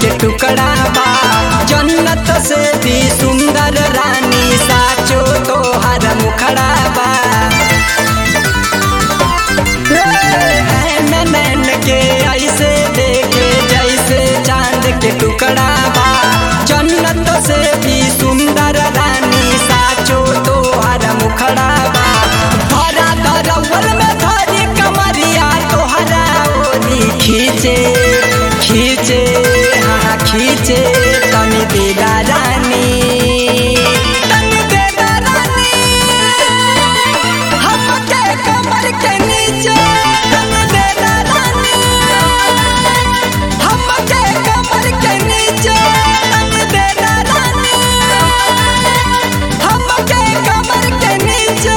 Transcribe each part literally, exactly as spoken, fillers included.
के टुकड़ा बा। जन्नत से भी सुंदर रानी साचो तोहर मुखड़ा बा। नैन के ऐसे देखे जैसे चांद के टुकड़ा बा। जन्नत से भी सुंदर रानी साचो तोहर मुखड़ा बा। भरा दरवल में धरी कमरिया तोहरा ओरी खींचे खींचे हाँ खींचे तनी देगा रानी तनी देगा रानी हमके कमर के नीचे तनी देगा रानी हमके कमर के नीचे तनी देगा रानी हमके कमर के नीचे।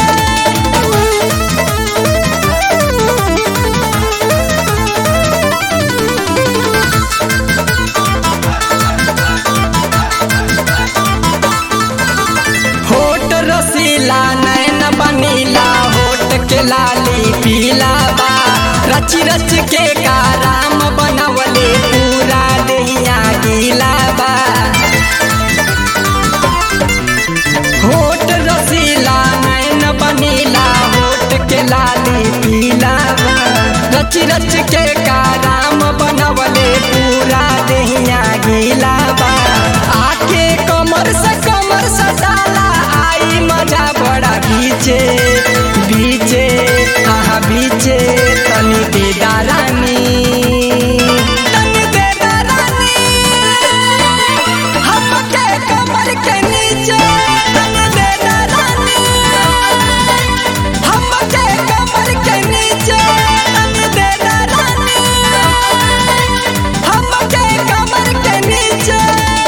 होठ रसीला नैन बनीला होठ के लाली पीला बा। रच रच के काराम बनवले पूरा देहिया गीला बा। होठ रसीला नैन बनीला होठ के लाली पीला बा। रच रच के काराम बनवले पूरा देहिया गीला बा। आके कमर से कमर सटाला आई मजा बड़ा बीचे बीचे हाँ बीचे तनी देदा रानी तनी देदा रानी हमके कमर के नीचे तनी देदा रानी हमके कमर के नीचे तनी देदा रानी हमके कमर के नीचे।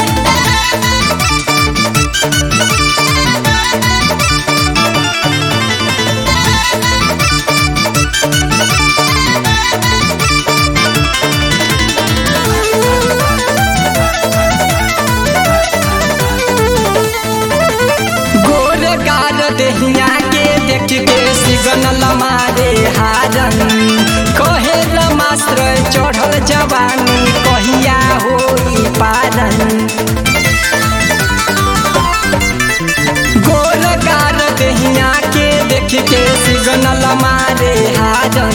देहिया के देख के सिगनल मारे हारन कहे मास्टर चढ़ल जवानी कहिया होई पारन। गोरगार देहिया के देख के सिगनल मारे हारन